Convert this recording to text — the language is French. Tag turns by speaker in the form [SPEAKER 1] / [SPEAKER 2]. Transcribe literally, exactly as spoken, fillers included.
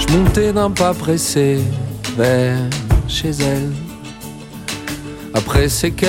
[SPEAKER 1] Monter d'un pas pressé vers chez elle. Après ces